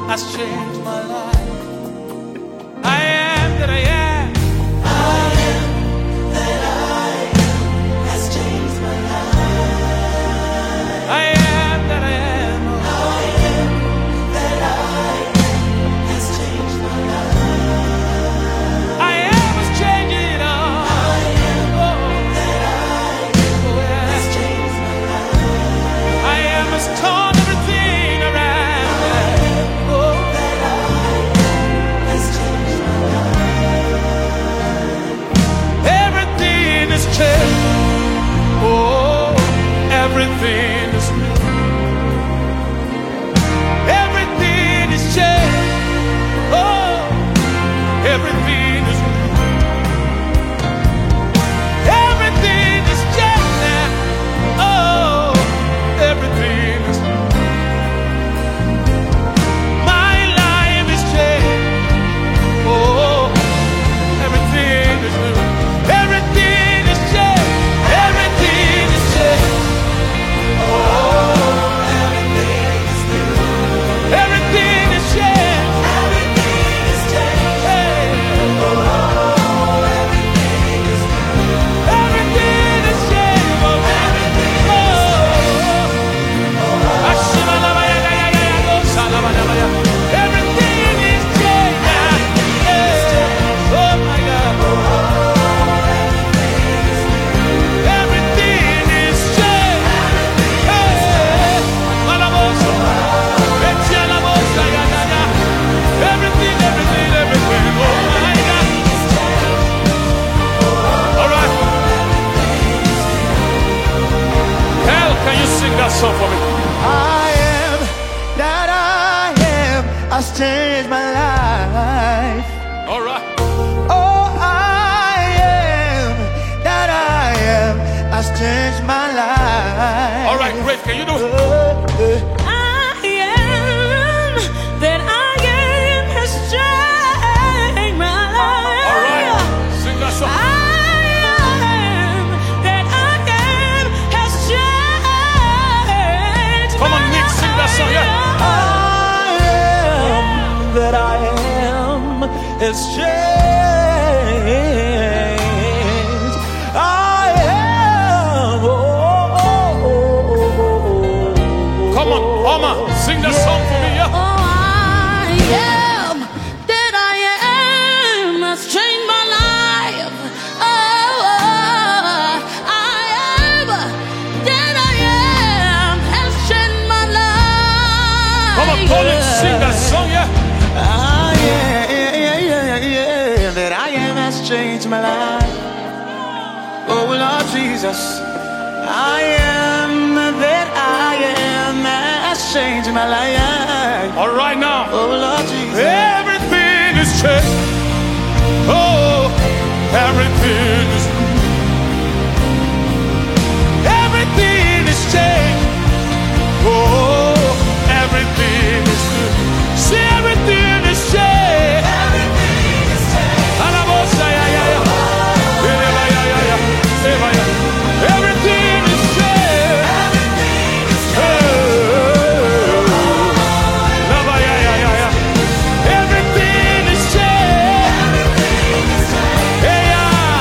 has changed my life. I am that I am. I am that I am has changed my life. I am that I am. I am that I am has changed my life. I am has changed it all. I am that I am has changed my life. I am has torn everything around. That I am has changed my life. Everything is changed. Oh, everything is new. Everything is changed. Oh, everything is new. Everything is changed now. Oh, everything is new. My life is changed. Oh, everything is new. Everything is changed. Everything is changed. Oh, Everything is new. everything is changed. Everything is changed. Hey. Everything is new. Everything is changed. Oh, everything is changed now. Yeah. Oh my God. Everything is changed. Hey. Malabosa. Etialabosa. Everything, everything, everything. Oh my God. All right. Hell, can you sing that song for me? I am that I am has changed my life. All right. Oh, I am that I am has changed my life. All right, great. Can you do it? I am that I am has changed my life. All right. Sing that song. I am that I am has changed. Come on, Nick, sing that song, yeah. I am that I am has changed. I am. Come on, Oma, sing that song for me, yeah. Oh, I am that I am has changed my life. Oh, I am that I am has changed my life. Come on, Colin, sing that song, yeah. I am that I am has changed my life. Oh Lord Jesus, I am that I am has changed my life. All right now. Oh Lord Jesus, Everything is changed. Oh, everything is new. Everything is changed. Oh, everything is new. See, everything is changed. Everything is changed. Alabosa, yeah, yeah, yeah. Eleba, yeah, yeah, yeah. Eleba, yeah. Everything is changed. Everything is changed. Oh, lava, yeah, yeah, yeah, yeah. Everything is changed. Everything is changed. Hey, yeah.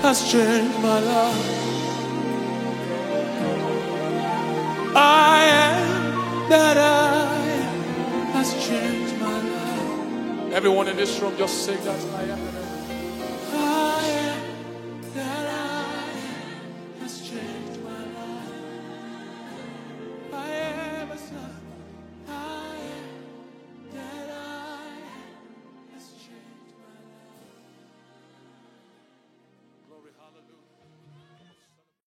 has changed my life. I am that I am has changed my life. Everyone in this room, just sing that I am.